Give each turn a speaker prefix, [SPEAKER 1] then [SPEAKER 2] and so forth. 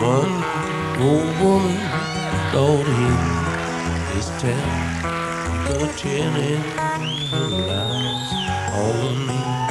[SPEAKER 1] But old woman thought he is telling the telling her lies all of me.